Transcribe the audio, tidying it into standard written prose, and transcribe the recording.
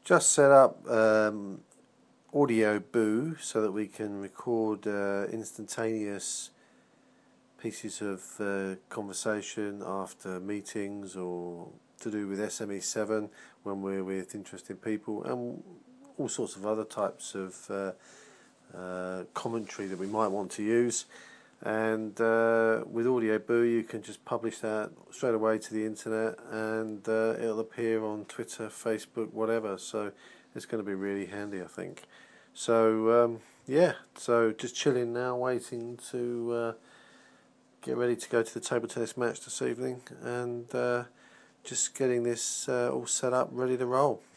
Just set up Audio Boo so that we can record instantaneous pieces of conversation after meetings or to do with SME7 when we're with interesting people, and all sorts of other types of commentary that we might want to use. And with Audio Boo you can just publish that straight away to the internet, and it'll appear on Twitter, Facebook, whatever. So it's going to be really handy, I think. So so just chilling now, waiting to get ready to go to the table tennis match this evening, and just getting this all set up, ready to roll.